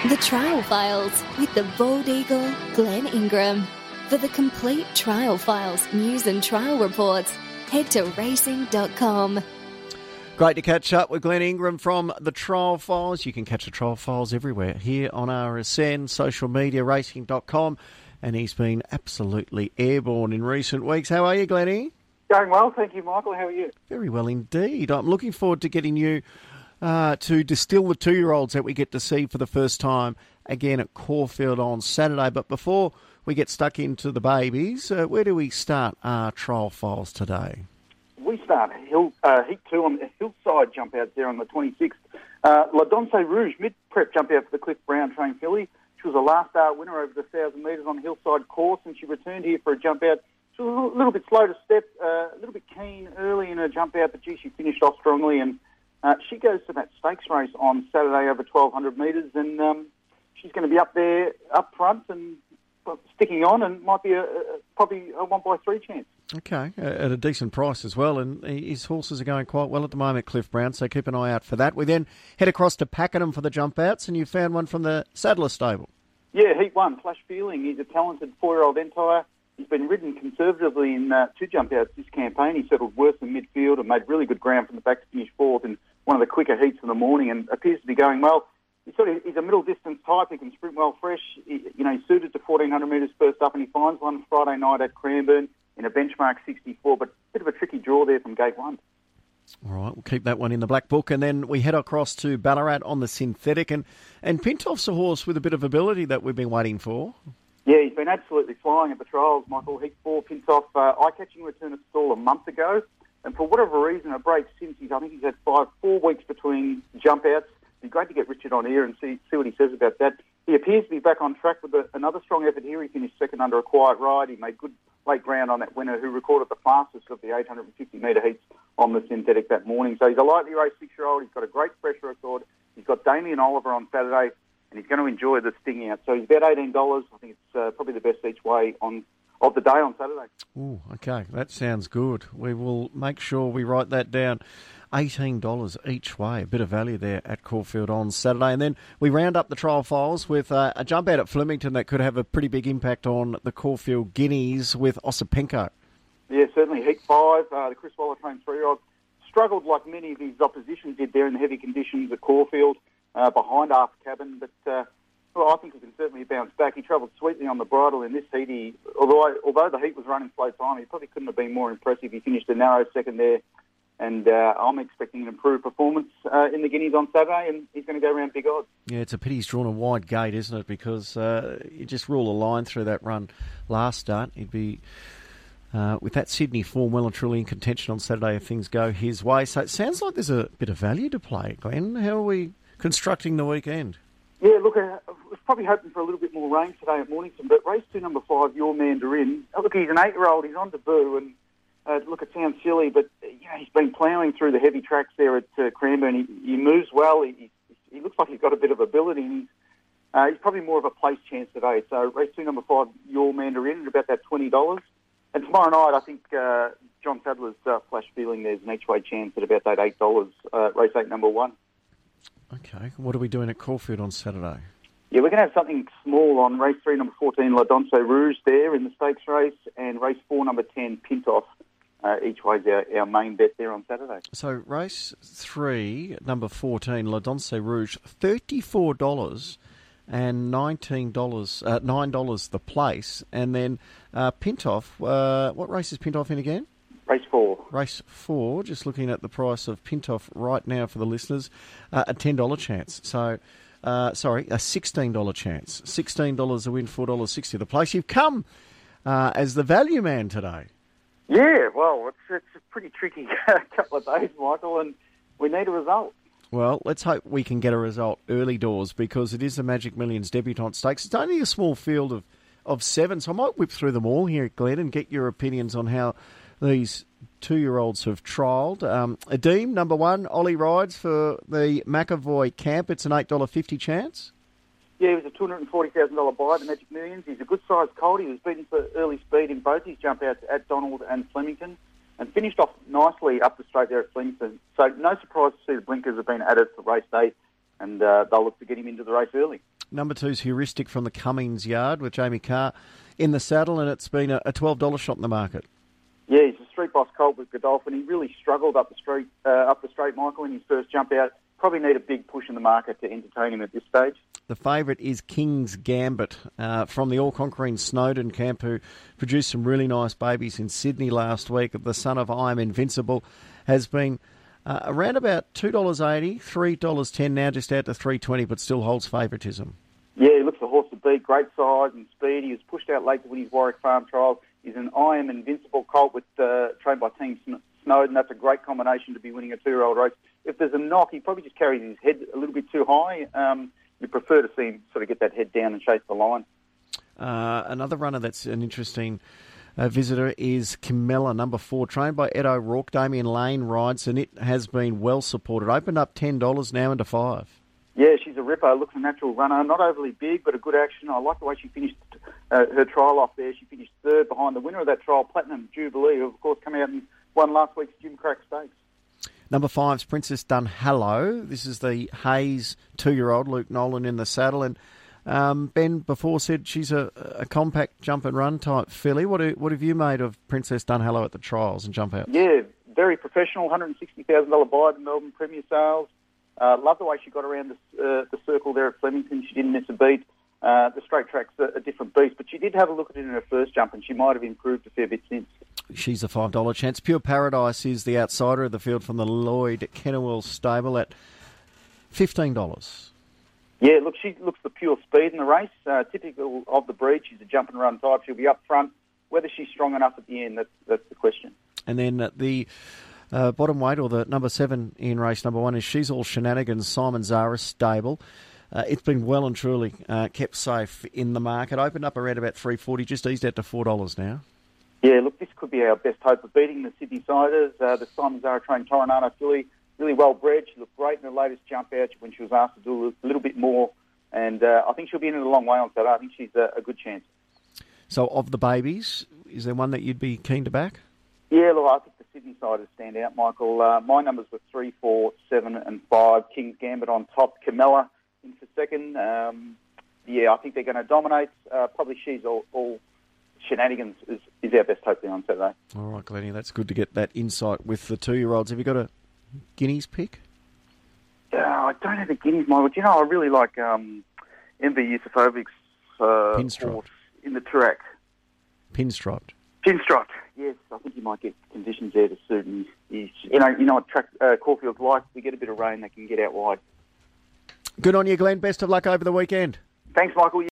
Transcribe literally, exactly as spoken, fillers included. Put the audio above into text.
The Trial Files with the Bald Eagle, Glenn Ingram. For the complete Trial Files news and trial reports, head to racing dot com. Great to catch up with Glenn Ingram from the Trial Files. You can catch the Trial Files everywhere here on R S N, social media, racing dot com, and he's been absolutely airborne in recent weeks. How are you, Glennie? Going well, thank you, Michael. How are you? Very well indeed. I'm looking forward to getting you uh, to distill the two-year-olds that we get to see for the first time again at Caulfield on Saturday. But before we get stuck into the babies, uh, where do we start our Trial Files today? We start Hill, uh, Heat two on the Hillside jump out there on the twenty-sixth. Uh, La Donce Rouge, mid-prep jump out for the Cliff Brown trained filly. She was a last start winner over the one thousand metres on Hillside course, and she returned here for a jump out. She was a little bit slow to step, uh, a little bit keen early in her jump out, but gee, she finished off strongly, and uh, she goes to that stakes race on Saturday over twelve hundred metres, and um, she's going to be up there, up front, and sticking on, and might be a, a probably a one by three chance. Okay, at a decent price as well, and his horses are going quite well at the moment, Cliff Brown, so keep an eye out for that. We then head across to Pakenham for the jump outs, and you found one from the Sadler stable. Yeah, Heat one, Flash Feeling. He's a talented four-year-old Entire. He's been ridden conservatively in uh, two jump outs this campaign. He settled worse in midfield and made really good ground from the back to finish fourth in one of the quicker heats of the morning, and appears to be going well. He's sort of he's a middle distance type. He can sprint well fresh. He, you know, he's suited to fourteen hundred metres first up, and he finds one Friday night at Cranbourne in a benchmark sixty-four, but a bit of a tricky draw there from gate one. All right, we'll keep that one in the black book, and then we head across to Ballarat on the synthetic, and, and Pintoff's a horse with a bit of ability that we've been waiting for. Yeah, he's been absolutely flying at the trials, Michael. Heat four, Pintoff, uh, eye-catching return at stall a month ago, and for whatever reason, a break since he's, I think he's had five, four weeks between jump outs. It'd be great to get Richard on air and see see what he says about that. He appears to be back on track with a, another strong effort here. He finished second under a quiet ride. He made good late ground on that winner who recorded the fastest of the eight hundred fifty metre heats on the synthetic that morning. So he's a lightly raced six-year-old. He's got a great fresh record. He's got Damien Oliver on Saturday, and he's going to enjoy the sting out. So he's about eighteen dollars. I think it's uh, probably the best each way on of the day on Saturday. Ooh, okay, that sounds good. We will make sure we write that down. eighteen dollars each way, a bit of value there at Caulfield on Saturday. And then we round up the Trial Files with uh, a jump out at Flemington that could have a pretty big impact on the Caulfield Guineas with Osipenko. Yeah, certainly. Heat five, uh, the Chris Waller trained three-year-old, struggled like many of his opposition did there in the heavy conditions at Caulfield, uh, behind Arthur Cabin, but uh, well, I think he can certainly bounce back. He travelled sweetly on the bridle in this heat. He, although, although the heat was running slow time, he probably couldn't have been more impressive. He finished a narrow second there. And uh, I'm expecting an improved performance uh, in the Guineas on Saturday, and he's going to go around big odds. Yeah, it's a pity he's drawn a wide gate, isn't it? Because uh, you just rule a line through that run last start. He'd be, uh, with that Sydney form well and truly in contention on Saturday if things go his way. So it sounds like there's a bit of value to play, Glenn. How are we constructing the weekend? Yeah, look, I was probably hoping for a little bit more rain today at Mornington, but race two, number five, Your Mandarin. Oh, look, he's an eight-year-old. He's on debut, and Uh, look, it sounds silly, but you know he's been ploughing through the heavy tracks there at uh, Cranbourne. He, he moves well. He, he, he looks like he's got a bit of ability. And he's, uh, he's probably more of a place chance today. So race two, number five, Your Mandarin, at about that twenty dollars. And tomorrow night, I think uh, John Sadler's uh, Flash Feeling, there's an each way chance at about that eight dollars. Uh, race eight, number one. Okay, what are we doing at Caulfield on Saturday? Yeah, we're going to have something small on race three, number fourteen, La Donce Rouge there in the stakes race, and race four, number ten, Pintoff. Uh, each way's our, our main bet there on Saturday. So race three, number fourteen, La Donce Rouge, thirty-four dollars and nineteen dollars, uh, nine dollars the place. And then uh, Pintoff, uh, what race is Pintoff in again? Race four. Race four, just looking at the price of Pintoff right now for the listeners, uh, a ten dollars chance. So, uh, sorry, a sixteen dollars chance. sixteen dollars a win, four dollars sixty the place. You've come uh, as the value man today. Yeah, well, it's, it's a pretty tricky couple of days, Michael, and we need a result. Well, let's hope we can get a result early doors because it is the Magic Millions debutante stakes. It's only a small field of, of seven, so I might whip through them all here, Glenn, and get your opinions on how these two-year-olds have trialled. Um, Adeem, number one, Ollie rides for the McAvoy camp. It's an eight dollars fifty chance. Yeah, he was a two hundred forty thousand dollars buy, the Magic Millions. He's a good-sized colt. He was beaten for early speed in both his jump outs at Donald and Flemington and finished off nicely up the straight there at Flemington. So no surprise to see the blinkers have been added for race day, and uh, they'll look to get him into the race early. Number two's Heuristic from the Cummings Yard with Jamie Carr in the saddle, and it's been a, a twelve dollars shot in the market. Yeah, he's a street boss colt with Godolphin. He really struggled up the street, uh, up the straight, Michael, in his first jump out. Probably need a big push in the market to entertain him at this stage. The favourite is King's Gambit uh, from the all-conquering Snowden camp, who produced some really nice babies in Sydney last week. The son of I Am Invincible has been uh, around about two dollars eighty, three dollars ten now, just out to three dollars twenty, but still holds favouritism. Yeah, he looks a horse to beat, great size and speed. He was pushed out late to win his Warwick Farm trial. He's an I Am Invincible colt with uh, trained by Team Snowden. That's a great combination to be winning a two-year-old race. If there's a knock, he probably just carries his head a little bit too high. Um, you prefer to see him sort of get that head down and chase the line. Uh, another runner that's an interesting uh, visitor is Kimella, number four, trained by Ed O'Rourke. Damien Lane rides, and it has been well supported. Opened up ten dollars now into five. Yeah, she's a ripper. Looks a natural runner. Not overly big, but a good action. I like the way she finished uh, her trial off there. She finished third behind the winner of that trial, Platinum Jubilee, who, of course, came out and won last week's Jim Crack Stakes. Number five's Princess Dunhallow. This is the Hayes two-year-old, Luke Nolan in the saddle. And um, Ben before said she's a, a compact jump and run type filly. What, do, what have you made of Princess Dunhallow at the trials and jump outs? Yeah, very professional, one hundred sixty thousand dollars buy at Melbourne Premier Sales. Uh, love the way she got around the, uh, the circle there at Flemington. She didn't miss a beat. Uh, the straight track's a, a different beast, but she did have a look at it in her first jump, and she might have improved a fair bit since. She's a five dollars chance. Pure Paradise is the outsider of the field from the Lloyd Kennewell stable at fifteen dollars. Yeah, look, she looks the pure speed in the race. Uh, typical of the breed, she's a jump and run type. She'll be up front. Whether she's strong enough at the end, that's, that's the question. And then uh, the uh, bottom weight, or the number seven in race number one, is She's All Shenanigans, Simon Zara stable. Uh, it's been well and truly uh, kept safe in the market. Opened up around about three forty, just eased out to four dollars now. Yeah, look, this could be our best hope of beating the Sydney Siders. Uh, the Simon Zara trained Toronado filly, really well bred. She looked great in her latest jump out when she was asked to do a little bit more. And uh, I think she'll be in it a long way on Saturday. I think she's a, a good chance. So of the babies, is there one that you'd be keen to back? Yeah, look, I think the Sydney Siders stand out, Michael. Uh, my numbers were three, four, seven and five. King's Gambit on top. Kimella in for second. Um, yeah, I think they're going to dominate. Uh, probably She's all... all Shenanigans is, is our best hope there on Saturday. All right, Glennie, that's good to get that insight with the two-year-olds. Have you got a Guineas pick? Uh, I don't have a Guineas, Michael. Do you know, I really like um, M V Yusufovic's uh, horse in the track. Pinstriped. Pinstriped, yes. I think he might get conditions there to suit him. He's, you know, you know what track uh, Caulfield's like. We get a bit of rain, they can get out wide. Good on you, Glenn. Best of luck over the weekend. Thanks, Michael.